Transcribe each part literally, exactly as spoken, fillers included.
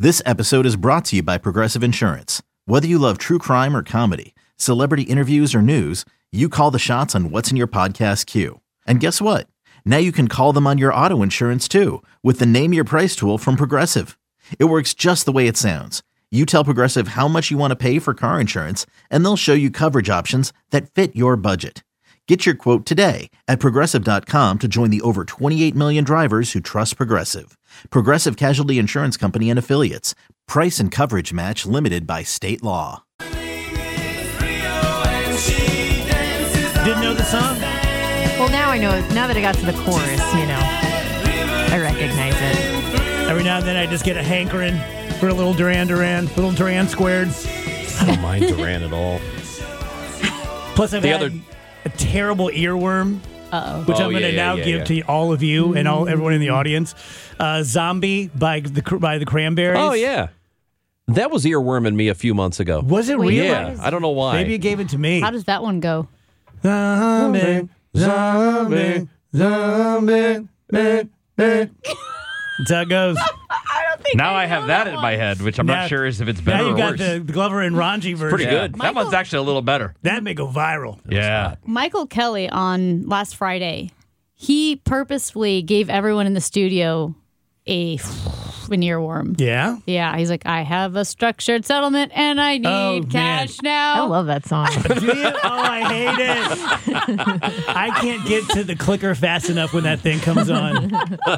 This episode is brought to you by Progressive Insurance. Whether you love true crime or comedy, celebrity interviews or news, you call the shots on what's in your podcast queue. And guess what? Now you can call them on your auto insurance too with the Name Your Price tool from Progressive. It works just the way it sounds. You tell Progressive how much you want to pay for car insurance, and they'll show you coverage options that fit your budget. Get your quote today at Progressive dot com to join the over twenty-eight million drivers who trust Progressive. Progressive Casualty Insurance Company and Affiliates. Price and coverage match limited by state law. Didn't know the song? Well, now I know. Now that I got to the chorus, you know, I recognize it. Every now and then I just get a hankering for a little Duran Duran, little Duran squared. I don't mind Duran at all. Plus, I've The had other- a terrible earworm, Uh-oh. which Oh, I'm going to yeah, yeah, now yeah, give yeah. to all of you and all everyone in the audience. Uh, Zombie by the by the Cranberries. Oh, yeah. That was earworming me a few months ago. Was it Wait, real? Yeah, I don't know why. Maybe you gave it to me. How does that one go? Zombie, zombie, zombie. eh, eh. That's how it goes. Now I have that in my head, which I'm Now- not sure is if it's better Now you or got worse. the Glover and Ranji version. pretty good. That Michael- one's actually a little better. That may go viral. Yeah. Michael Kelly on last Friday, he purposefully gave everyone in the studio a an earworm. Yeah? Yeah, he's like, I have a structured settlement and I need Oh, man. cash now. I love that song. Do you? Oh, I hate it. I can't get to the clicker fast enough when that thing comes on.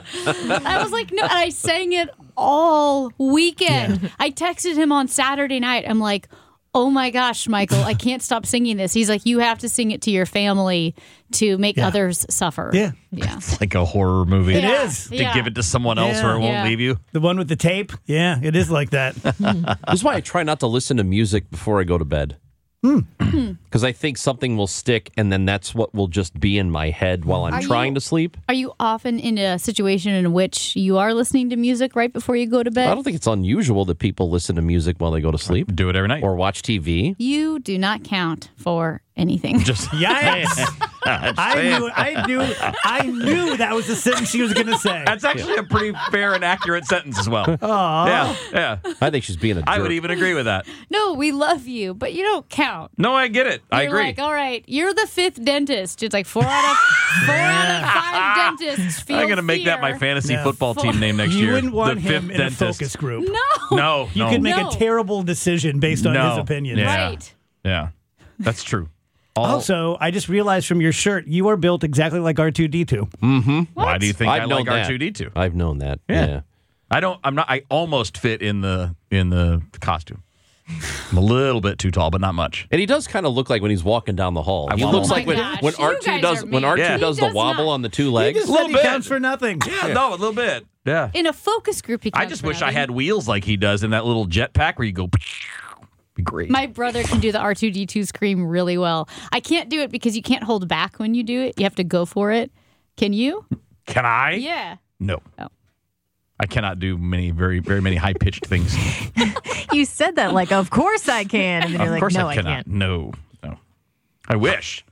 I was like, no, and I sang it all weekend. I texted him on Saturday night. I'm like, oh my gosh, Michael, I can't stop singing this. He's like, you have to sing it to your family to make Yeah. others suffer. Yeah. Yeah. It's like a horror movie. It Yeah. is. To Yeah. give it to someone else Yeah. or it won't Yeah. leave you. The one with the tape? Yeah, it is like that. That's why I try not to listen to music before I go to bed. Because I think something will stick, and then that's what will just be in my head while I'm Are trying you- to sleep. Are you often in a situation in which you are listening to music right before you go to I bed? don't think it's unusual that people listen to music while they go to sleep Do it every night. or watch T V. You do not count for anything. Just Yikes. I knew, I knew, I knew that was the sentence she was going to say. That's actually a pretty fair and accurate sentence as well. Aw. Yeah, yeah. I think she's being a jerk. I would even agree with that. No, we love you, but you don't count. No, I get it. I You're agree. like, all right, you're the fifth dentist. It's like four out of four out of five dentists feel I'm going to make that my fear. fantasy No. football team name next You year. wouldn't want the him fifth in dentist. a focus group. No. No, You no. could make No. a terrible decision based on No. his opinion. Yeah. Right. Yeah, that's true. All, Also, I just realized from your shirt, you are built exactly like R two D two. why do you think I've I known like that. R two D two? I've known that. Yeah. Yeah. I don't. I'm not. I almost fit in the in the costume. I'm a little bit too tall, but not much. And he does kind of look like when he's walking down the hall. I He wobble. looks Oh like my when, gosh, when you R two guys does are when mean. R two Yeah. does He the does wobble not. on the two He legs. just Little said he bit. counts for nothing. Yeah, no, a little bit. Yeah. In a focus group, he I counts just for wish I nothing. had wheels like he does in that little jetpack where you go. Be great. My brother can do the R two D two scream really well. I can't do it because you can't hold back when you do it. You have to go for it. Can you? Can I? Yeah. No. Oh. I cannot do many, very, very many high pitched things. You said that like, of course I can. And then of you're like, course no, I I, cannot. can't. No, no. I wish.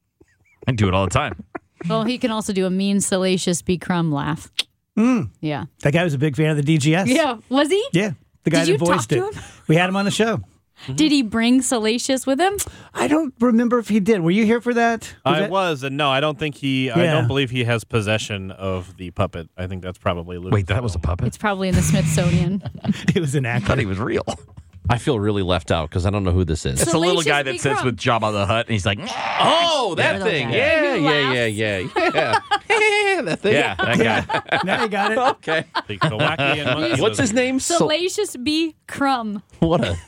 I do it all the time. Well, he can also do a mean, salacious B. Crumb laugh. Mm. Yeah. That guy was a big fan of the D G S. Yeah. Was he? Yeah. The guy Did you that talk voiced to it. him? We had him on the show. Did he bring salacious with him? I don't remember if he did. Were you here for that? Was I that- was, and no, I don't think he. I Yeah. don't believe he has possession of the puppet. I think that's probably Lucas. Wait, that was a puppet? It's probably in the Smithsonian. It was an I actor. thought he was real. I feel really left out because I don't know who this is. It's a little Salacious guy B. that sits Crumb. with Jabba the Hutt, and he's like, Oh, that Yeah. thing. Yeah. Yeah, Who yeah, laughs? yeah, yeah, yeah. That thing. yeah, that guy. Now you got it. Okay. The, the wacky and monkey What's his lizard. name? So- Salacious B. Crumb. what a.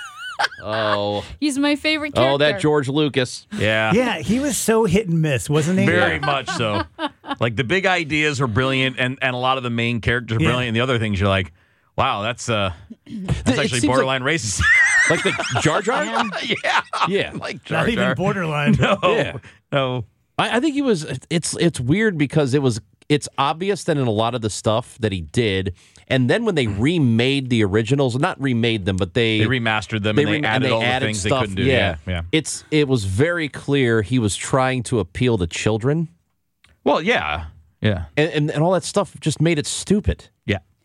Oh. He's my favorite character. Oh, that George Lucas. Yeah. Yeah, he was so hit and miss, wasn't he? Very much so. Like the big ideas are brilliant, and, and a lot of the main characters are Yeah. brilliant. And the other things you're like, wow, that's uh, that's It actually seems borderline racist. Like the Jar Jar? yeah, Yeah. like Jar Not even Jar. borderline. No, Yeah. no. I, I think he was. It's it's weird because it was. It's obvious that in a lot of the stuff that he did, and then when they remade the originals, not remade them, but they They remastered them they and they rem- added and they all added the things stuff. they couldn't do. Yeah. Yeah, yeah. It's it was very clear he was trying to appeal to children, Well, yeah, yeah. and and, and all that stuff just made it stupid. Yeah.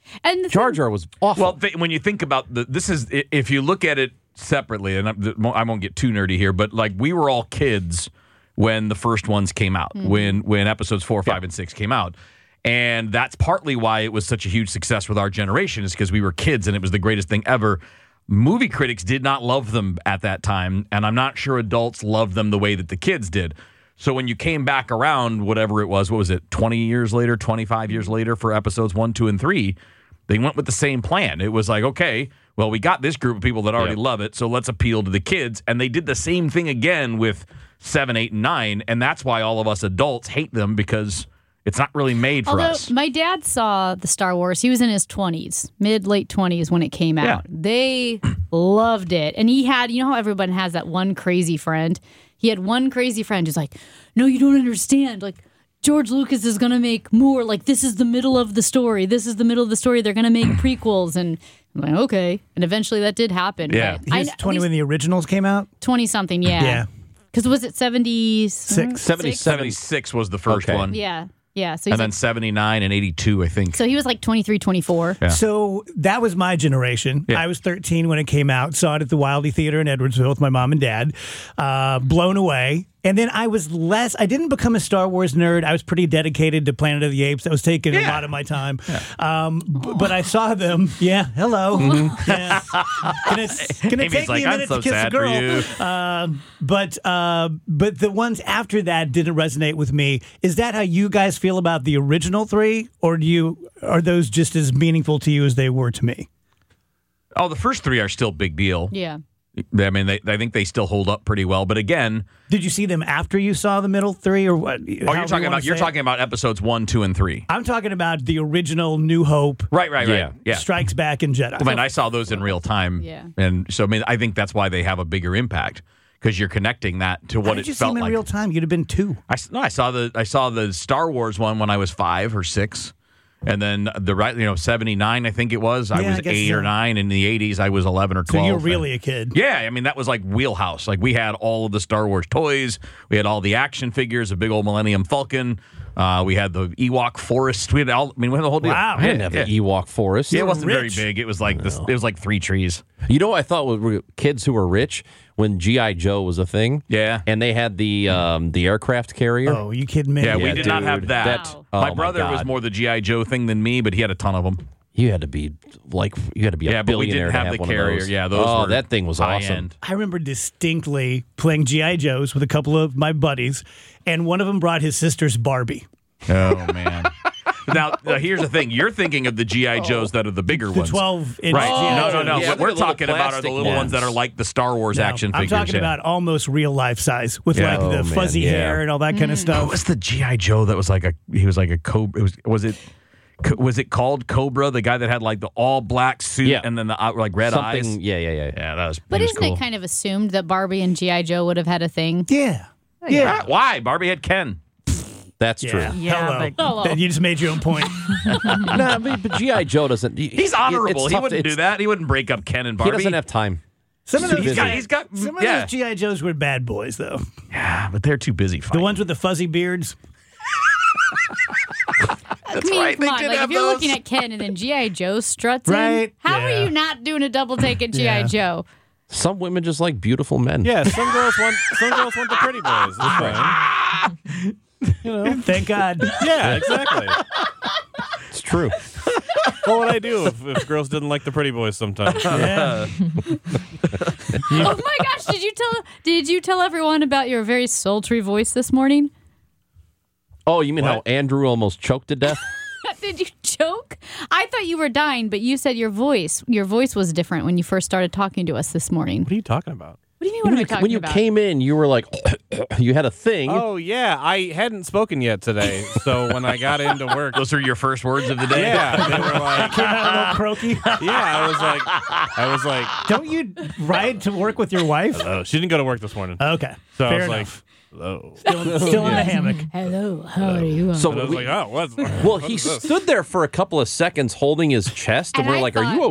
And the Jar thing- Jar was awful. Well, th- when you think about the, this is i- if you look at it separately, and I, I won't get too nerdy here, but like we were all kids when the first ones came out, Mm-hmm. when when episodes four, five, and six came out. And that's partly why it was such a huge success with our generation, is because we were kids and it was the greatest thing ever. Movie critics did not love them at that time, and I'm not sure adults loved them the way that the kids did. So when you came back around, whatever it was, what was it, twenty years later, twenty-five years later for episodes one, two, and three, they went with the same plan. It was like, okay, well, we got this group of people that already Yep. love it, so let's appeal to the kids. And they did the same thing again with seven, eight, and nine, and that's why all of us adults hate them, because it's not really made for Although us. my dad saw the Star Wars, he was in his twenties, mid late twenties when it came out. Yeah. They loved it, and he had, you know how everyone has that one crazy friend. He had one crazy friend who's like, "No, you don't understand. Like, George Lucas is gonna make more. Like, this is the middle of the story. This is the middle of the story. They're gonna make prequels." And I'm like, okay. And eventually that did happen. Yeah. But He was I- twenty when the originals came out. twenty something, yeah. Yeah. Because was it seventy Six. seventy-seven. seventy-six was the first Okay. one. Yeah, yeah. So he's And then like, seventy-nine and eighty-two, I think. so he was like twenty-three, twenty-four. Yeah. So that was my generation. Yeah. I was thirteen when it came out. Saw it at the Wildey Theater in Edwardsville with my mom and dad. Uh, blown away. And then I was less, I didn't become a Star Wars nerd. I was pretty dedicated to Planet of the Apes. That was taking a Yeah. lot of my time. Um, b- but I saw them. Yeah, hello. Yeah. Gonna, gonna Amy's take like, me a "I'm minute so to kiss a sad for girl. you." Um, but uh, but the ones after that didn't resonate with me. Is that how you guys feel about the original three, or do you are those just as meaningful to you as they were to me? Oh, the first three are still big deal. Yeah. I mean, they, I think they still hold up pretty well. But again, Did you see them after you saw the middle three, or what? oh, you're talking about you're talking about episodes one, two, and three. I'm talking about the original New Hope, Right, right, right. Yeah. Yeah. Strikes Back, and Jedi. I mean, I saw those in real time. Yeah. And so, I mean, I think that's why they have a bigger impact, because you're connecting that to How what did it you see felt them in like. real time? You'd have been two. I, s- no, I saw the I saw the Star Wars one when I was five or six. And then the right, you know, seventy-nine, I think it was. I Yeah, was I guess eight so. or nine. In the eighties, I was eleven or So twelve. you're really a kid. Yeah, I mean, that was like wheelhouse. Like, we had all of the Star Wars toys. We had all the action figures, a big old Millennium Falcon. Uh, we had the Ewok Forest. We had all, I mean, we had the whole deal. Wow. I didn't have yeah. the Ewok forest. Yeah, it wasn't rich. very big. It was like this. It was like three trees. You know what I thought were kids who were rich when G I. Joe was a thing? Yeah. And they had the um, the aircraft carrier. Oh, you kidding me? Yeah, we Yeah, did not dude, have that. that- Wow. oh, my my brother was God. more the G I. Joe thing than me, but he had a ton of them. You had to be like you had to be a Yeah, but we billionaire didn't to have have the one carrier. of those. Yeah, those oh, were that thing was high awesome. end. I remember distinctly playing G I. Joes with a couple of my buddies, and one of them brought his sister's Barbie. Oh man. Now, now, here's the thing. You're thinking of the G I. Joes that are the bigger The ones. twelve inch Right. G I. no, no, Joes. no. Yeah, what they're we're the little talking about are the plastic little ones that are ones. like the Star Wars No, action I'm figures. talking yeah. about almost real life size with Yeah. like the Oh, man, fuzzy yeah. hair and all that kind of What stuff. was the G I. Joe that was like a? He was like a cobra. It was was it? co- Was it called Cobra? The guy that had like the all black suit Yeah. and then the uh, like red Something. eyes. Yeah, yeah, yeah. Yeah, that was. But he was isn't cool. it kind of assumed that Barbie and G I. Joe would have had a thing? Yeah. Yeah. Why? Barbie had Ken. That's Yeah. true. Yeah, Hello. but- Hello. Then You just made your own point. no, but, but G I. Joe doesn't. he- He's it- honorable. it's He tough wouldn't to- do that. He wouldn't break up Ken and He Barbie. doesn't have time. Some of Too those, He's got. G- He's got. some of yeah. those G I. Joes were bad boys, though. Yeah, but they're too busy The fighting. ones with the fuzzy beards. I mean, right, they come on. did Like, have if you're those. looking at Ken and then G I. Joe struts in, Right, how yeah. are you not doing a double take at G I. Yeah. Joe? Some women just like beautiful men. Yeah, some girls want some girls want the pretty boys. That's fine. You know. Thank God. Yeah, exactly. It's true. What would I do if, if girls didn't like the pretty boys sometimes? Yeah. Oh my gosh! Did you tell? Did you tell everyone about your very sultry voice this morning? Oh, you mean how What? Andrew almost choked to death? Did you choke? I thought you were dying, but you said your voice, your voice was different when you first started talking to us this morning. What are you talking about? What do you mean? What am I talking when you about? came in, you were like, you had a thing. Oh yeah, I hadn't spoken yet today, so when I got into work, Those are your first words of the day. yeah, they were like, Came out a little croaky. yeah, I was like, I was like, Don't you ride to work with your wife? oh, she didn't go to work this morning, Okay. so Fair I was enough. like, hello. Still, still in the hammock. Hello, how are you? so And I was we- like, oh, what's well, what he is this? stood there for a couple of seconds holding his chest, and, And we're I like, "Are you thought- okay?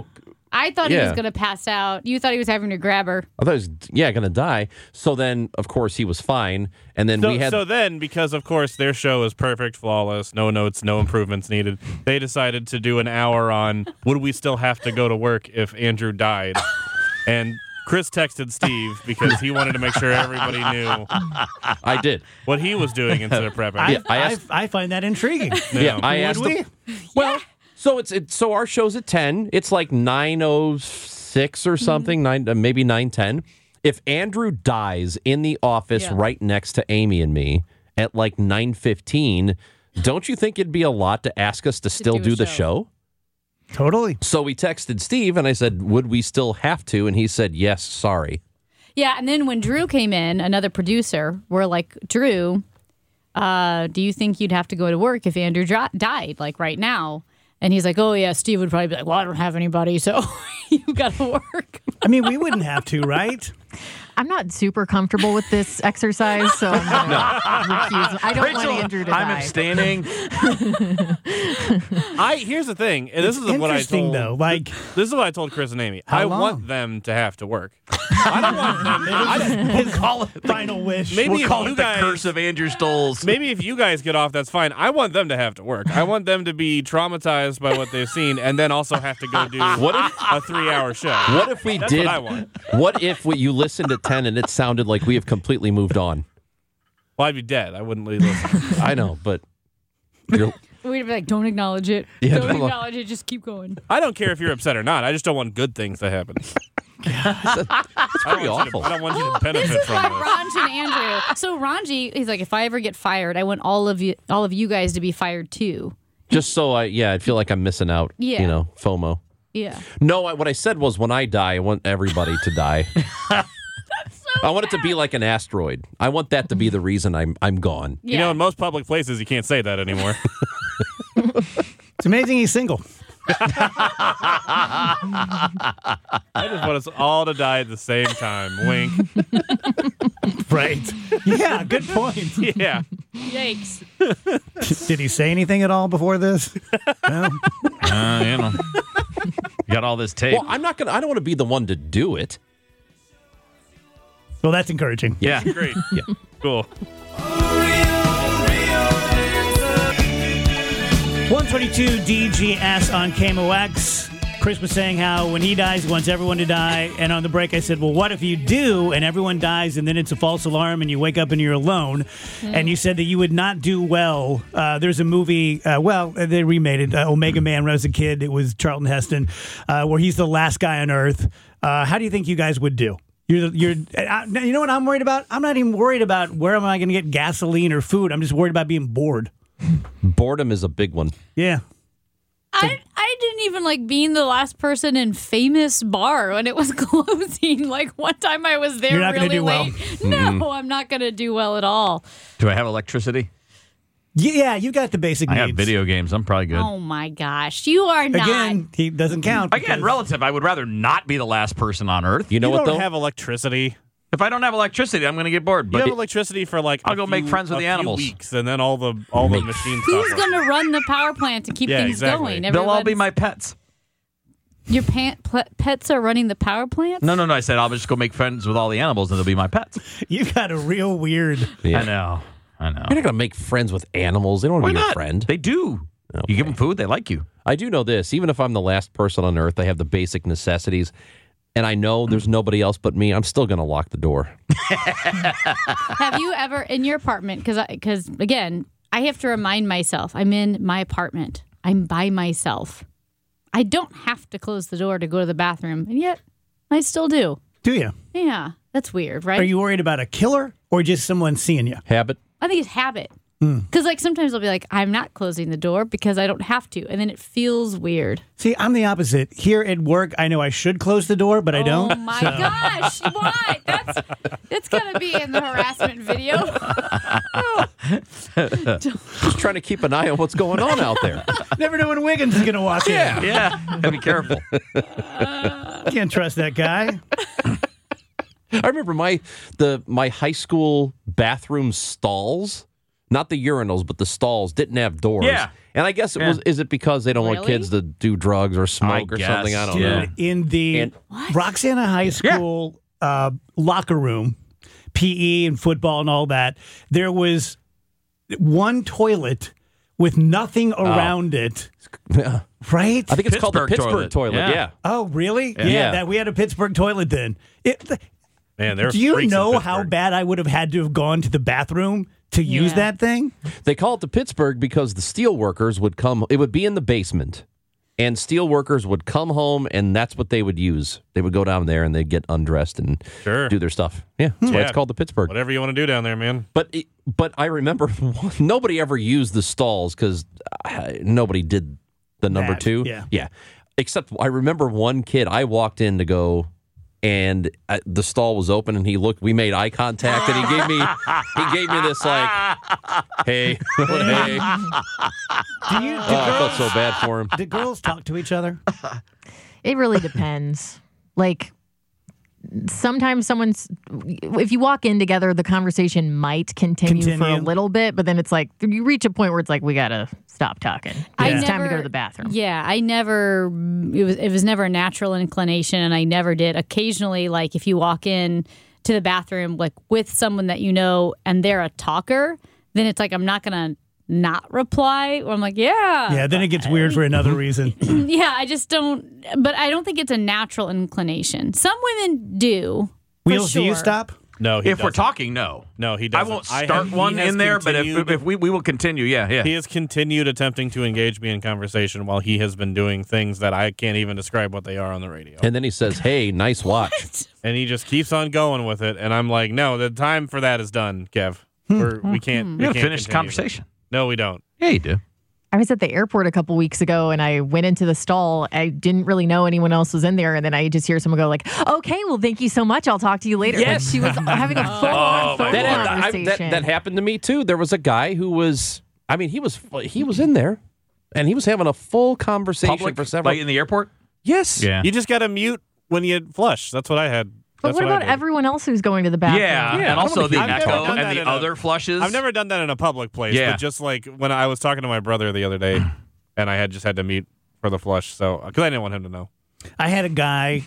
I thought he was Yeah. going to pass out. You thought he was having to grab her. I thought he was, yeah, going to die. So then, of course, he was fine. And then So, we had. so then, because of course their show is perfect, flawless, no notes, no improvements needed, they decided to do an hour on would we still have to go to work if Andrew died? And Chris texted Steve because he wanted to make sure everybody knew I did. what he was doing instead of prepping. I, Yeah, I asked- I, I find that intriguing. Yeah, I Would asked we? him. Well, so it's it, so our show's at ten. It's like nine oh six or something, nine uh, maybe nine ten. If Andrew dies in the office Yeah. right next to Amy and me at like nine fifteen, don't you think it'd be a lot to ask us to still do do, a the show. show? Totally. So we texted Steve and I said, "Would we still have to?" And he said, "Yes, sorry." Yeah, and then when Drew came in, another producer, we're like, Drew, uh, do you think you'd have to go to work if Andrew dri- died, like right now? And he's like, oh, yeah, Steve would probably be like, well, I don't have anybody, so you got to work. I mean, we wouldn't have to, right? I'm not super comfortable with this exercise, so I'm going to recuse. I don't want Andrew to I'm die. abstaining. I here's the thing, and this is what I Interesting, told. though. Like, This is what I told Chris and Amy. How I long? want them to have to work. I don't want them. I, his call it final wish. maybe We'll if call you it the guys, curse of Andrew Stoles. Maybe if you guys get off, that's fine. I want them to have to work. I want them to be traumatized by what they've seen, and then also have to go do What if a three-hour show. what if we That's did what I want. What if we, you listened at ten and it sounded like we have completely moved on? Well, I'd be dead. I wouldn't listen. I know, but you're, We'd be like, don't acknowledge it. Yeah, don't don't- acknowledge it. Just keep going. I don't care if you're upset or not. I just don't want good things to happen. that's pretty I don't want you to- awful. I don't want you to This benefit is from why this. Ranj and Andrew. So Ranji, he's like, if I ever get fired, I want all of you, all of you guys to be fired too. Just so I, yeah, I feel like I'm missing out. Yeah. You know, FOMO. Yeah. No, I, what I said was when I die, I want everybody to die. I want it to be like an asteroid. I want that to be the reason I'm I'm gone. Yeah. You know, in most public places, you can't say that anymore. It's amazing he's single. I just want us all to die at the same time. Wink. Right. Yeah, good point. Yeah. Yikes. Did he say anything at all before this? No. Uh, you know, you got all this tape. Well, I'm not gonna. I don't want to be the one to do it. Well, that's encouraging. yeah. Great. Yeah. Cool. one twenty-two D G S on K M O X. Chris was saying how when he dies, he wants everyone to die. And on the break, I said, well, what if you do and everyone dies and then it's a false alarm and you wake up and you're alone? Mm. And you said that you would not do well. Uh, there's a movie, uh, well, they remade it, uh, Omega Man, when I was a kid. It was Charlton Heston, uh, where he's the last guy on Earth. Uh, how do you think you guys would do? You're, you're, I, you know what I'm worried about? I'm not even worried about where am I going to get gasoline or food. I'm just worried about being bored. Boredom is a big one. Yeah. I, I didn't even like being the last person in Famous Bar when it was closing. Like one time I was there You're not gonna really do well. late. No, I'm not going to do well at all. Do I have electricity? Yeah, you got the basic I needs. got video games. I'm probably good. Oh my gosh. You are not. Again, he doesn't count. Again, because- relative. I would rather not be the last person on Earth. You know you what don't though? have electricity. If I don't have electricity, I'm going to get bored. You But have it- electricity for like I'll a go make few- friends with a the few animals. weeks, and then all the all the machines Who's stop. going to run the power plant to keep Yeah, things exactly. going? they'll all be Everyone's- my pets. Your pan- pl- pets are running the power plant? No, no, no. I said I'll just go make friends with all the animals, and they'll be my pets. You got a real weird. Yeah. I know. I know. You're not gonna make friends with animals. They don't want Why to be your not? friend. They do. You give them food, they like you. I do know this. Even if I'm the last person on Earth, I have the basic necessities, and I know there's nobody else but me. I'm still gonna lock the door. Have you ever in your apartment? Because because again, I have to remind myself I'm in my apartment. I'm by myself. I don't have to close the door to go to the bathroom, and yet I still do. Do you? Yeah, that's weird, right? Are you worried about a killer or just someone seeing you? Habit. I think it's habit. Because like sometimes I'll be like, I'm not closing the door because I don't have to, and then it feels weird. See, I'm the opposite. Here at work, I know I should close the door, but I don't. Oh my gosh! Why? That's that's gonna be in the harassment video. Just trying to keep an eye on what's going on out there. Never know when Wiggins is going to walk in. Yeah. Be careful. Can't trust that guy. I remember my the my high school bathroom stalls, not the urinals, but the stalls didn't have doors. Yeah. And I guess it Yeah. was. Is it because they don't want Really? kids to do drugs or smoke I or guess, something? I don't yeah. know. In the And- Roxana High School uh, locker room, P E and football and all that, there was one toilet with nothing around it. Yeah. Right? I think it's called the Pittsburgh Pittsburgh toilet. toilet. Yeah. Yeah. Oh, really? Yeah. Yeah. that we had a Pittsburgh toilet then. It, Man, they're do you freaks in know how Pittsburgh. bad I would have had to have gone to the bathroom to use Yeah. that thing? They call it the Pittsburgh because the steel workers would come. It would be in the basement, and steel workers would come home, and that's what they would use. They would go down there and they'd get undressed and Sure. do their stuff. Yeah, that's why Yeah. it's called the Pittsburgh. Whatever you want to do down there, man. But it, but I remember nobody ever used the stalls because uh, nobody did the number That, two. yeah. yeah. Except I remember one kid. I walked in to go, and uh, the stall was open, and he looked. We made eye contact, and he gave me he gave me this like, hey, hey. Do you? Do, Oh, I felt girls, so bad for him. do girls talk to each other? It really depends. Like sometimes someone's if you walk in together, the conversation might continue, for a Continue. little bit, but then it's like you reach a point where it's like we gotta stop talking. I It's time to never- go to the bathroom. Yeah, I never. It was it was never a natural inclination, and I never did. Occasionally, like if you walk in to the bathroom, like with someone that you know, and they're a talker, then it's like I'm not gonna not reply. Or I'm like, yeah, Yeah, then it gets weird for another reason. yeah. I just don't. But I don't think it's a natural inclination. Some women do. for Wheels, do you sure. stop? No, he If we're doesn't. talking, no. No, he I doesn't. won't I start have- he one has in there, but if, continued- if we, we we will continue, yeah, yeah. He has continued attempting to engage me in conversation while he has been doing things that I can't even describe what they are on the radio. And then he says, "Hey, nice watch." And he just keeps on going with it. And I'm like, no, the time for that is done, Kev. We're, we can't. We You can't have finished the continue. conversation. No, we don't. Yeah, you do. I was at the airport a couple weeks ago and I went into the stall. I didn't really know anyone else was in there. And then I just hear someone go like, okay, well, thank you so much. I'll talk to you later. Yes. Like she was having a full on phone That, I- conversation. that, that happened to me too. There was a guy who was, I mean, he was he was in there, and he was having a full conversation Public, for several. like in the airport? yes. Yeah. You just got to mute when you flush. That's what I had. But That's what I about did. everyone else who's going to the bathroom? Yeah, Yeah, and also the I've never echo done that and the in a- other flushes. I've never done that in a public place, Yeah. but just like when I was talking to my brother the other day, and I had just had to mute for the flush, so because I didn't want him to know. I had a guy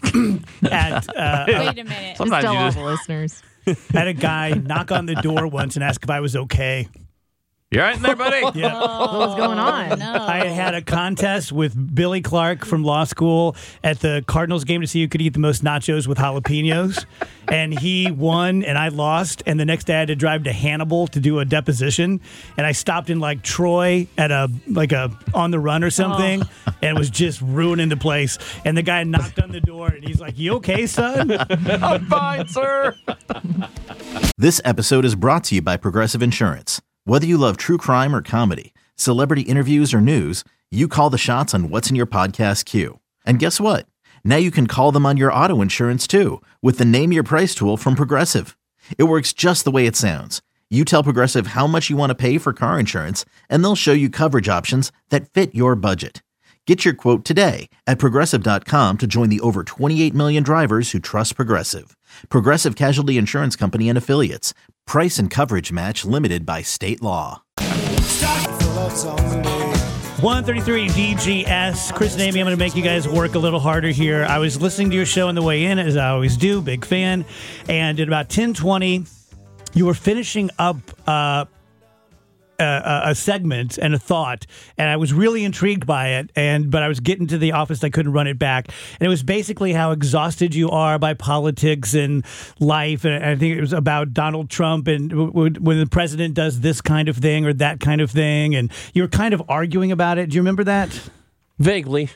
at uh, Wait a minute. Just Sometimes tell you all just- the listeners. had a guy knock on the door once and ask if I was okay. You all right in there, buddy? Yeah. What was going on? No. I had a contest with Billy Clark from law school at the Cardinals game to see who could eat the most nachos with jalapenos. And he won and I lost. And the next day I had to drive to Hannibal to do a deposition. And I stopped in like Troy at a like a on the run or something and was just ruining the place. And the guy knocked on the door and he's like, "You okay, son?" I'm fine, sir. This episode is brought to you by Progressive Insurance. Whether you love true crime or comedy, celebrity interviews or news, you call the shots on what's in your podcast queue. And guess what? Now you can call them on your auto insurance too with the Name Your Price tool from Progressive. It works just the way it sounds. You tell Progressive how much you want to pay for car insurance, and they'll show you coverage options that fit your budget. Get your quote today at Progressive dot com to join the over twenty-eight million drivers who trust Progressive. Progressive Casualty Insurance Company and Affiliates. Price and coverage match limited by state law. one thirty-three D G S. Chris and Amy, I'm going to make you guys work a little harder here. I was listening to your show on the way in, as I always do, big fan. And at about ten twenty, you were finishing up uh, a, a segment and a thought, and I was really intrigued by it. And but I was getting to the office, I couldn't run it back. And it was basically how exhausted you are by politics and life. And I think it was about Donald Trump and w- w- when the president does this kind of thing or that kind of thing, and you were kind of arguing about it. Do you remember that? Vaguely.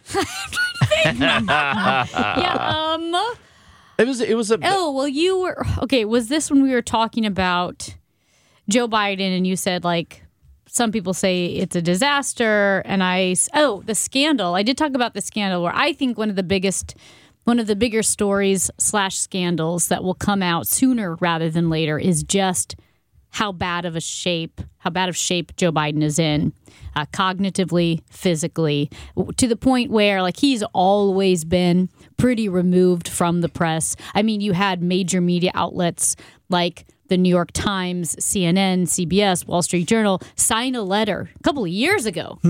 yeah. Um. It was. It was a. Oh well, you were okay. Was this when we were talking about Joe Biden and you said like some people say it's a disaster, and I oh the scandal. I did talk about the scandal where I think one of the biggest, one of the bigger stories slash scandals that will come out sooner rather than later is just how bad of a shape, how bad of shape Joe Biden is in, uh, cognitively, physically, to the point where like he's always been pretty removed from the press. I mean, you had major media outlets like the New York Times, C N N, C B S, Wall Street Journal sign a letter a couple of years ago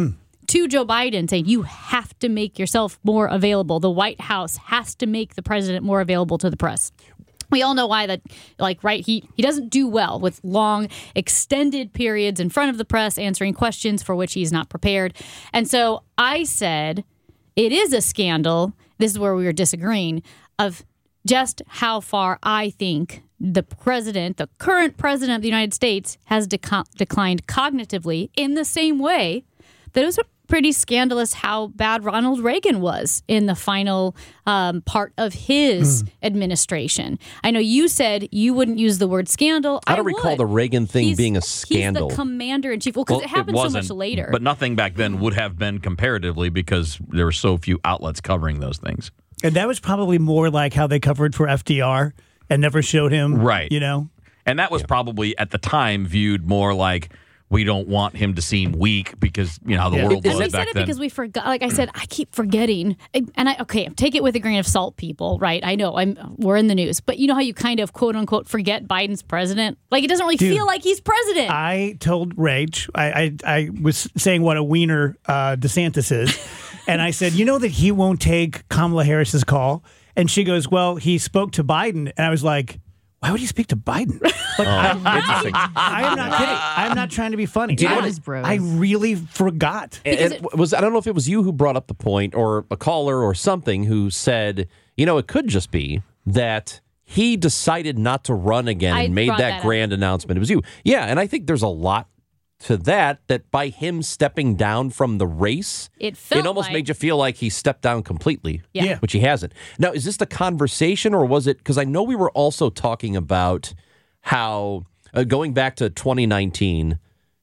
to Joe Biden saying, you have to make yourself more available. The White House has to make the president more available to the press. We all know why that, like, right, he, he doesn't do well with long, extended periods in front of the press answering questions for which he's not prepared. And so I said, it is a scandal, this is where we were disagreeing, of just how far I think the president, the current president of the United States, has deco- declined cognitively in the same way that it was pretty scandalous how bad Ronald Reagan was in the final um, part of his mm. administration. I know you said you wouldn't use the word scandal. I don't I recall would. the Reagan thing he's, being a scandal. He's the commander in chief. Well, because well, it happened it so much later. But nothing back then would have been comparatively because there were so few outlets covering those things. And that was probably more like how they covered for F D R and never showed him. Right. You know? And that was yeah. probably at the time viewed more like, we don't want him to seem weak because, you know, how the yeah. world and was we back said it then. because we forgot. Like I said, I keep forgetting. And I, okay, take it with a grain of salt, people, right? I know I'm we're in the news. But you know how you kind of, quote unquote, forget Biden's president? Like, it doesn't really Dude, feel like he's president. I told Rach, I, I, I was saying what a wiener uh, DeSantis is. And I said, you know that he won't take Kamala Harris's call? And she goes, well, he spoke to Biden. And I was like, why would he speak to Biden? Like, Oh, I, interesting. I am not kidding. I'm not trying to be funny. That I, is gross. I really forgot. And, and it was I don't know if it was you who brought up the point or a caller or something who said, you know, it could just be that he decided not to run again I and made brought that, that grand announcement. It was you. Yeah, and I think there's a lot to that, that by him stepping down from the race, It felt almost like- made you feel like he stepped down completely, Yeah. Yeah. which he hasn't. Now, is this the conversation or was it, because I know we were also talking about how, uh, going back to twenty nineteen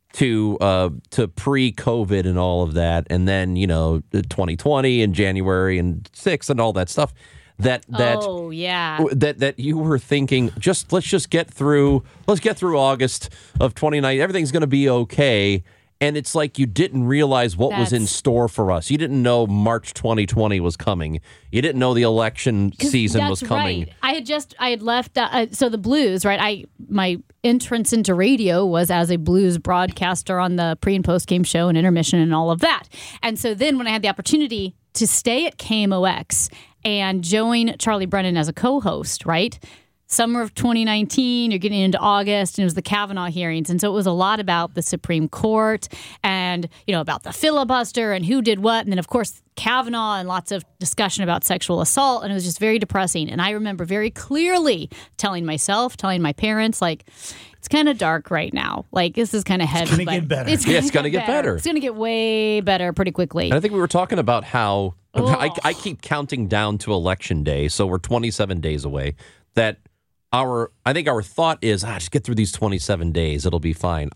to uh, to pre-COVID and all of that, and then, you know, twenty twenty and January and sixth and all that stuff, that that oh, yeah. that that you were thinking, just let's just get through let's get through August of twenty nineteen, everything's going to be okay. And it's like you didn't realize what was in That's- store for us. You didn't know March twenty twenty was coming. You didn't know the election 'Cause season that's was coming. Right. I had just I had left uh, uh, so the blues, right? I my entrance into radio was as a blues broadcaster on the pre and post game show and intermission and all of that. And so then when I had the opportunity to stay at K M O X and join Charlie Brennan as a co-host, right? Summer of twenty nineteen, you're getting into August, and it was the Kavanaugh hearings. And so it was a lot about the Supreme Court and, you know, about the filibuster and who did what. And then, of course, Kavanaugh and lots of discussion about sexual assault. And it was just very depressing. And I remember very clearly telling myself, telling my parents, like, it's kind of dark right now. Like, this is kind of heavy. gonna but get better. It's Yeah, gonna, it's gonna get better. It's going to get way better pretty quickly. And I think we were talking about how Oh. I, I keep counting down to election day, so we're twenty-seven days away. That our I think our thought is, ah, just get through these twenty-seven days, it'll be fine.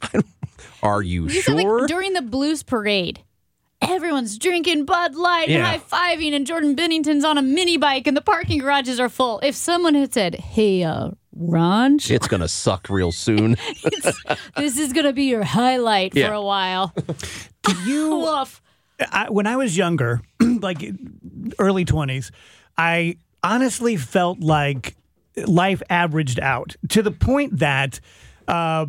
Are you You said, sure? like, during the blues parade, everyone's drinking Bud Light and Yeah. high-fiving, and Jordan Bennington's on a mini bike, and the parking garages are full. If someone had said, hey, uh, Ronj, It's gonna suck real soon. this is going to be your highlight Yeah. for a while. Did you? Woof. I, when I was younger, like early twenties, I honestly felt like life averaged out to the point that uh,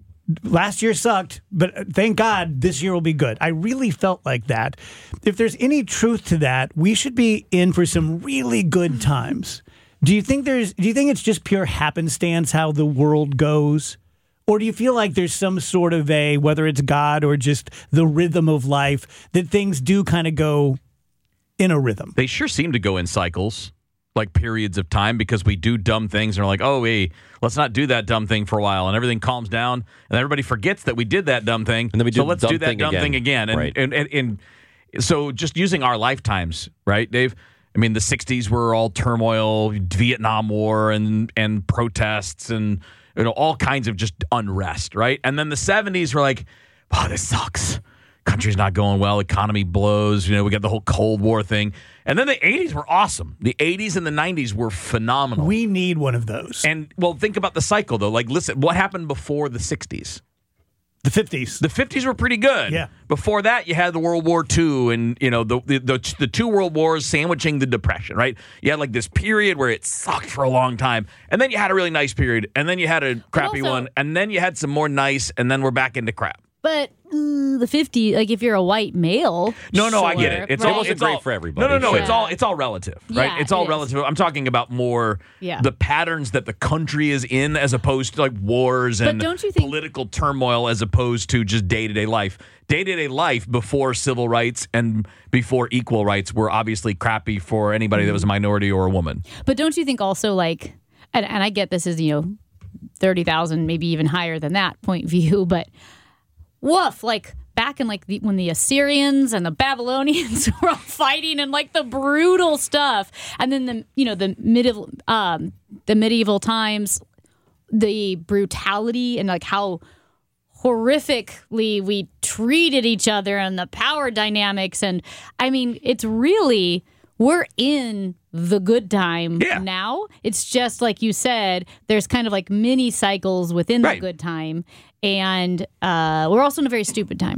last year sucked, but thank God this year will be good. I really felt like that. If there's any truth to that, we should be in for some really good times. Do you think there's? Do you think it's just pure happenstance how the world goes? Or do you feel like there's some sort of a, whether it's God or just the rhythm of life, that things do kind of go in a rhythm? They sure seem to go in cycles, like periods of time, because we do dumb things and are like, oh, hey, let's not do that dumb thing for a while. And everything calms down and everybody forgets that we did that dumb thing. And then we so do the let's dumb do that thing dumb again. thing again. And, Right. and, and, and so just using our lifetimes, right, Dave? I mean, the sixties were all turmoil, Vietnam War and and protests and, you know, all kinds of just unrest, right? And then the seventies were like, wow, this sucks. Country's not going well. Economy blows. You know, we got the whole Cold War thing. And then the eighties were awesome. The eighties and the nineties were phenomenal. We need one of those. And, well, think about the cycle, though. Like, listen, what happened before the sixties? The fifties. The fifties were pretty good. Yeah. Before that, you had the World War Two and, you know, the, the the the two world wars sandwiching the Depression, right? You had, like, this period where it sucked for a long time. And then you had a really nice period. And then you had a crappy also- one. And then you had some more nice. And then we're back into crap. But uh, the fifty, like if you're a white male. No, no, I get sure, it. It's right? all wasn't it's great all, for everybody. No, no, no. Yeah. It's all it's all relative, right? Yeah, it's all it is. relative. I'm talking about more Yeah. the patterns that the country is in, as opposed to like wars But and don't you think- political turmoil, as opposed to just day to day life. Day to day life before civil rights and before equal rights were obviously crappy for anybody that was a minority or a woman. But don't you think also like, and, and I get this is, you know, thirty thousand, maybe even higher than that point view, but woof, like back in like the, when the Assyrians and the Babylonians were all fighting and like the brutal stuff. And then the, you know, the medieval, um, the medieval times, the brutality and like how horrifically we treated each other and the power dynamics. And I mean, it's really, we're in the good time Yeah. now. It's just like you said, there's kind of like mini cycles within Right. the good time. And uh, we're also in a very stupid time.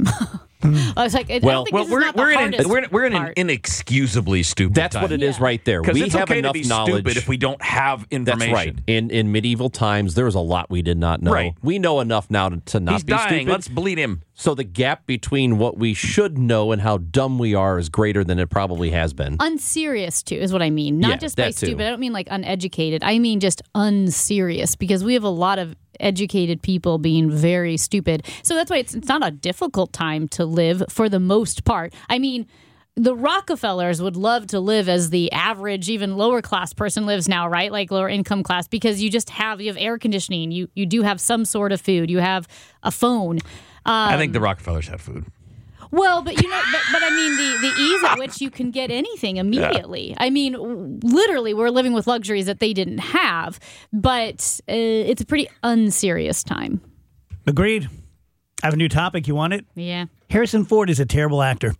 I was like, I Well- don't think Well, this we're is not the we're in an, hardest we're in, we're in an part. inexcusably stupid. That's time. what it is Yeah. right there. Because We it's have okay enough to be knowledge. stupid if we don't have That's information. right. In in medieval times, there was a lot we did not know. Right. We know enough now to, to not He's be dying. stupid. Let's bleed him. So the gap between what we should know and how dumb we are is greater than it probably has been. Unserious too is what I mean. Not Yeah, just by that too. stupid. I don't mean like uneducated. I mean just unserious because we have a lot of educated people being very stupid. So that's why it's, it's not a difficult time to live for the most part. I mean, the Rockefellers would love to live as the average, even lower class person lives now, right? Like lower income class, because you just have you have air conditioning, you you do have some sort of food, you have a phone. I Um, think the Rockefellers have food. Well, but you know, but, but I mean, the, the ease at which you can get anything immediately. I mean, w- literally, we're living with luxuries that they didn't have, but uh, it's a pretty unserious time. Agreed. I have a new topic. You want it? Yeah. Harrison Ford is a terrible actor.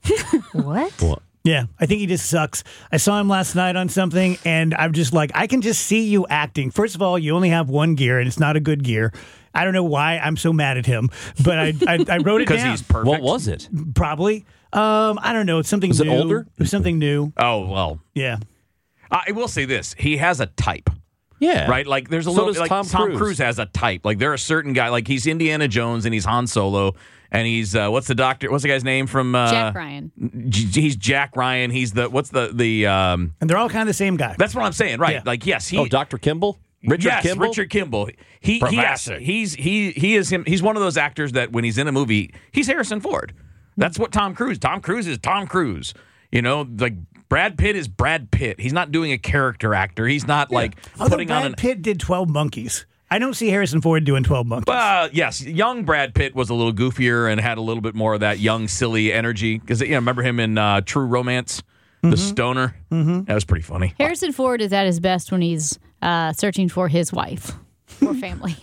What? Yeah, I think he just sucks. I saw him last night on something, and I'm just like, I can just see you acting. First of all, you only have one gear, and it's not a good gear. I don't know why I'm so mad at him, but I I, I wrote it Because down. he's perfect. What was it? Probably. Um, I don't know. It's something Was it new. older? It was something new. Oh, well. Yeah. I will say this. He has a type. Yeah. Right? Like there's a So little does like Tom Cruise. has a type. Like there are certain guy like he's Indiana Jones and he's Han Solo and he's uh, what's the doctor what's the guy's name from uh, Jack Ryan. J- he's Jack Ryan. He's the what's the the um And they're all kind of the same guy. that's what I'm saying, right? Yeah. Like yes, he Oh, Doctor Kimball? Richard yes, Kimball? Richard Kimball. He, he yes, Professor. he's he he is him. He's one of those actors that when he's in a movie, he's Harrison Ford. That's what Tom Cruise. Tom Cruise is Tom Cruise. You know, like Brad Pitt is Brad Pitt. He's not doing a character actor. He's not like Although putting Brad on an. Pitt did twelve Monkeys. I don't see Harrison Ford doing twelve Monkeys. Uh, yes, young Brad Pitt was a little goofier and had a little bit more of that young, silly energy. Because you know, remember him in uh, True Romance, the stoner. Mm-hmm. That was pretty funny. Harrison Ford is at his best when he's uh, searching for his wife or family.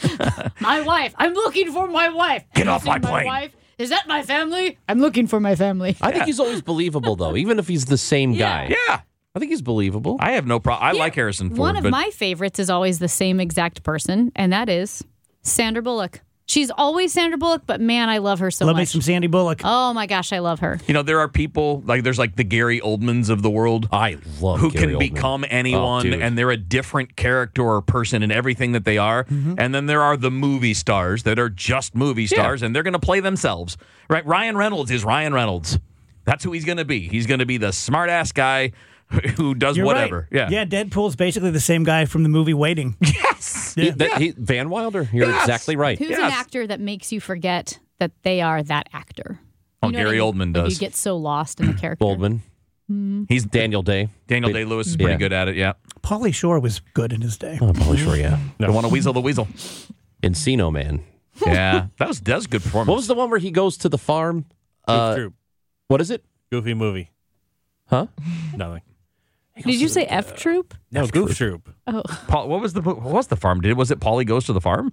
My wife. I'm looking for my wife. Get Have you off my seen plane. wife? Is that my family? I'm looking for my family. I think he's always believable, though, even if he's the same guy. Yeah, I think he's believable. I have no problem. I Yeah. like Harrison Ford. One of but my favorites is always the same exact person, and that is Sandra Bullock. She's always Sandra Bullock, but man, I love her so Love me much. some Sandy Bullock. Oh my gosh, I love her. you know, there are people like there's like the Gary Oldmans of the world. I love who Gary can Oldman. become anyone Oh, dude. and they're a different character or person in everything that they are. Mm-hmm. And then there are the movie stars that are just movie stars and they're going to play themselves. Right? Ryan Reynolds is Ryan Reynolds. That's who he's going to be. He's going to be the smart ass guy who does You're whatever. right. Yeah. Yeah, Deadpool's basically the same guy from the movie Waiting. Yes. He- that- he- Van Wilder, you're Yes. exactly right. Who's Yes. an actor that makes you forget that they are that actor? Oh, You know what Gary I mean? Oldman Like, does. You get so lost in the character. Goldman, He's Daniel Day. Daniel Day Lewis is pretty Yeah. good at it. Yeah. Pauly Shore was good in his day. Oh, probably sure, yeah. Don't want to weasel the weasel. Encino Man. Yeah. That was that was a good performance. What was the one where he goes to the farm? Uh, Goof Troop. what is it? Goofy movie. Huh? Nothing. Did you say F Troop? No, Goof Troop. Oh, Paul, what was the what was the farm? Did was it Paulie Goes to the Farm?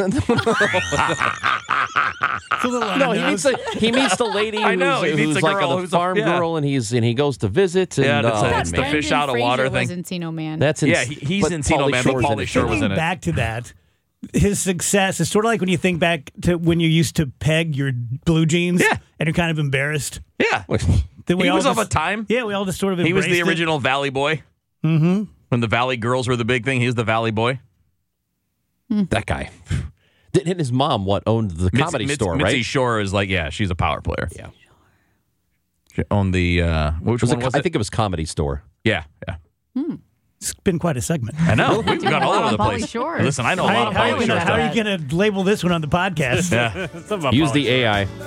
So the line No, he knows- meets a, he meets the lady I know, who's, he meets who's a like girl a, who's a- farm yeah. girl, and he's and he goes to visit. And, Yeah, that's oh, it. I It's thought the man. fish Brendan out of water Fraser was thing. Encino Man. That's ins- Yeah, he- he's but Encino Pauly Man, but Shore's in Pauly it, Shore too. was in Thinking it. back to that, his success is sort of like when you think back to when you used to peg your blue jeans Yeah. and you're kind of embarrassed. Yeah. Then we He all was of just- a time. Yeah, we all just sort of He was the embraced it. original Valley Boy. Mm-hmm. When the Valley Girls were the big thing, he was the Valley Boy. That guy. Didn't his mom what owned the comedy Mitzi, store, Mitzi right? Mitzi Shore is like, yeah, she's a power player. Yeah. She owned the, uh, which Was one it, was I it? think it was Comedy Store. Yeah, yeah. It's been quite a segment. I know. We've gone all lot over the on place. Pauly Shore. Listen, I know a How, lot of how, are Pauly you Shore gonna, how are stuff. you going to label this one on the podcast? Yeah. Something about Use Pauly the Shore. A I.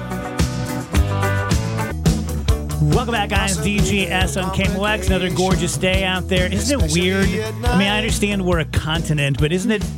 Welcome back, guys. D G S on K M O X. Another gorgeous day out there. Isn't it weird? I mean, I understand we're a continent, but isn't it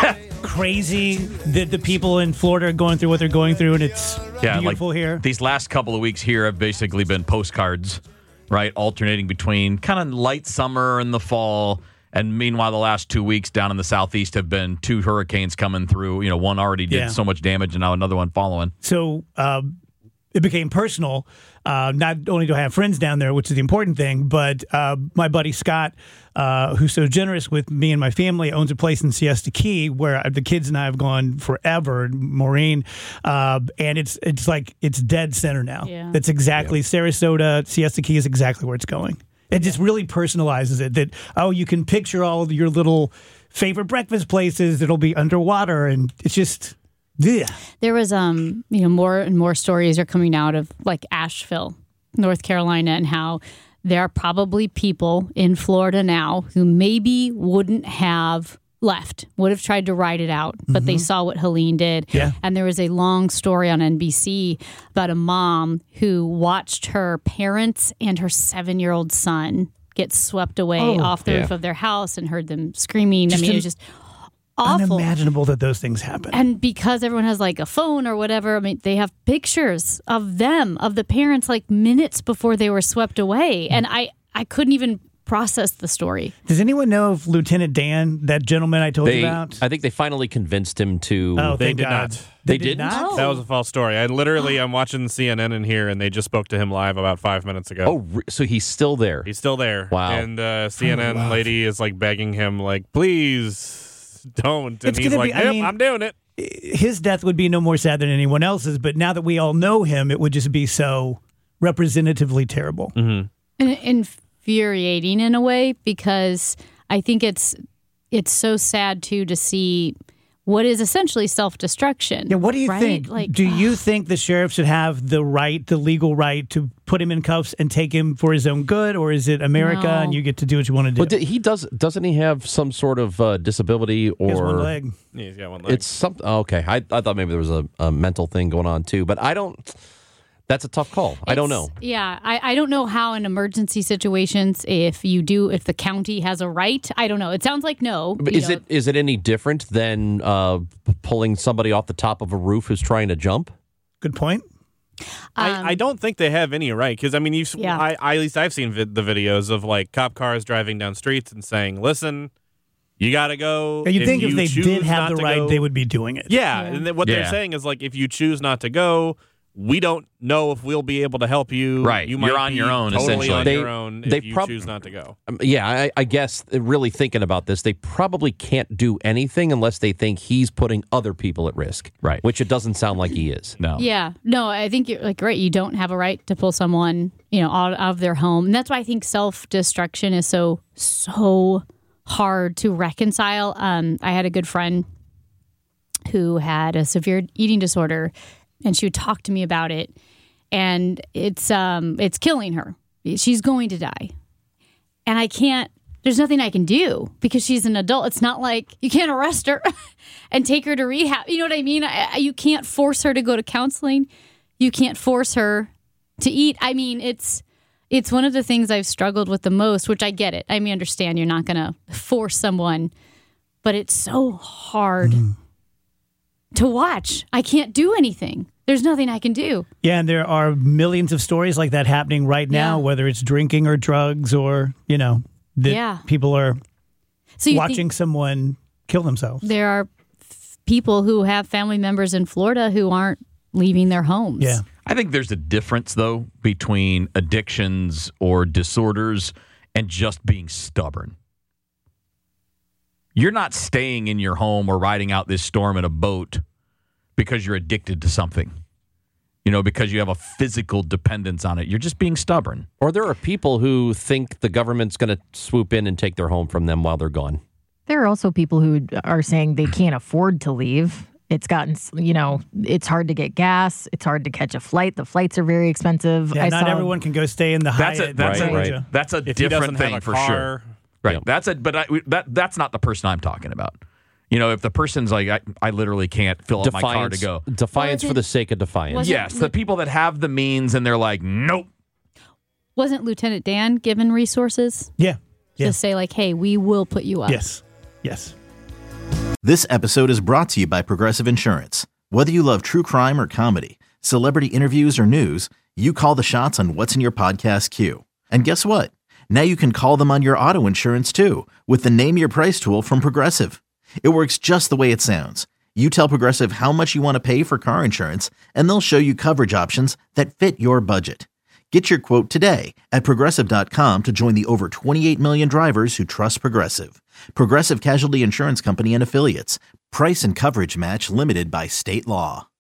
crazy that the people in Florida are going through what they're going through, and it's Yeah, beautiful like here? These last couple of weeks here have basically been postcards, right? Alternating between kind of light summer and the fall. And meanwhile, the last two weeks down in the southeast have been two hurricanes coming through. You know, one already did Yeah. so much damage, and now another one following. So um, it became personal. Uh, not only do I have friends down there, which is the important thing, but uh, my buddy Scott, uh, who's so generous with me and my family, owns a place in Siesta Key where the kids and I have gone forever. Maureen, uh, and it's it's like it's dead center now. Yeah. That's exactly Sarasota. Siesta Key is exactly where it's going. It just really personalizes it. That oh, you can picture all of your little favorite breakfast places that'll be underwater, and it's just. Yeah. There was, um, you know, more and more stories are coming out of like Asheville, North Carolina, and how there are probably people in Florida now who maybe wouldn't have left, would have tried to ride it out, but Mm-hmm. they saw what Helene did. Yeah. And there was a long story on N B C about a mom who watched her parents and her seven-year-old son get swept away Oh, off the yeah. roof of their house and heard them screaming. Just I mean, it an- was just awful. Unimaginable that those things happen. And because everyone has like a phone or whatever, I mean, they have pictures of them, of the parents, like minutes before they were swept away. And I, I couldn't even process the story. Does anyone know if Lieutenant Dan, that gentleman I told They, you about? I think they finally convinced him to. oh, They thank did God. not. They didn't? not? That was a false story. I literally, I'm watching C N N in here, and they just spoke to him live about five minutes ago. Oh, re- so he's still there. He's still there. Wow. And uh, C N N Oh, wow. lady is like begging him, like, please don't. And It's he's gonna like, be- I yep, mean- I'm doing it. His death would be no more sad than anyone else's, but now that we all know him, it would just be so representatively terrible. Mm-hmm. And infuriating in a way, because I think it's it's so sad too to see what is essentially self-destruction. Yeah, what do you right? think? Like, do you think the sheriff should have the right, the legal right, to put him in cuffs and take him for his own good, or is it America No. and you get to do what you want to do? But di- he does. Doesn't he have some sort of uh, disability He has or? one leg. Yeah, he's got one leg. It's something. Oh, okay, I, I thought maybe there was a, a mental thing going on too, but I don't. That's a tough call. I don't It's- know. Yeah, I, I don't know how in emergency situations, if you do, if the county has a right. I don't know. It sounds like no. But you is know. it is it any different than uh, p- pulling somebody off the top of a roof who's trying to jump? Good point. I, I don't think they have any right because I mean, you've Yeah. I, I at least I've seen vid- the videos of like cop cars driving down streets and saying, "Listen, you got to go." You'd think if you they choose did have not the to right, go- they would be doing it. Yeah, Yeah. and then what Yeah. they're saying is like, if you choose not to go, we don't know if we'll be able to help you. Right. You You're might on be your own, totally essentially. on They- your own they if you prob- choose not to go. Um, yeah, I, I guess uh, really thinking about this, they probably can't do anything unless they think he's putting other people at risk. Right. Which it doesn't sound like he is. No. Yeah, no, I think you're like right. You don't have a right to pull someone, you know, out of their home, and that's why I think self-destruction is so so hard to reconcile. Um, I had a good friend who had a severe eating disorder, and she would talk to me about it, and it's um it's killing her. She's going to die, and I can't. There's nothing I can do because she's an adult. It's not like you can't arrest her and take her to rehab. You know what I mean? I, I- you can't force her to go to counseling. You can't force her to eat. I mean, it's it's one of the things I've struggled with the most, which I get it. I mean, understand you're not going to force someone, but it's so hard to watch. I can't do anything. There's nothing I can do. Yeah, and there are millions of stories like that happening right now, Yeah. whether it's drinking or drugs or, you know, that Yeah. people are So you watching think someone kill themselves. there are f- people who have family members in Florida who aren't leaving their homes. Yeah. I think there's a difference, though, between addictions or disorders and just being stubborn. You're not staying in your home or riding out this storm in a boat because you're addicted to something, you know, because you have a physical dependence on it. You're just being stubborn. Or there are people who think the government's going to swoop in and take their home from them while they're gone. There are also people who are saying they can't afford to leave It's gotten, you know, it's hard to get gas. It's hard to catch a flight. The flights are very expensive. Yeah, I not saw, everyone can go stay in the That's Hyatt. a that's in a Georgia. that's a If he different doesn't thing have a for car, sure. Right. Yep. That's a but I, that that's not the person I'm talking about. You know, if the person's like, I, I literally can't fill up my car to go. Defiance Was for the it- sake of defiance. was it- Yes, the people that have the means and they're like, nope. Wasn't Lieutenant Dan given resources Yeah. Yeah. to say like, hey, we will put you up? Yes. Yes. This episode is brought to you by Progressive Insurance. Whether you love true crime or comedy, celebrity interviews or news, you call the shots on what's in your podcast queue. And guess what? Now you can call them on your auto insurance too with the Name Your Price tool from Progressive. It works just the way it sounds. You tell Progressive how much you want to pay for car insurance, and they'll show you coverage options that fit your budget. Get your quote today at Progressive dot com to join the over twenty-eight million drivers who trust Progressive. Progressive Casualty Insurance Company and Affiliates. Price and coverage match limited by state law.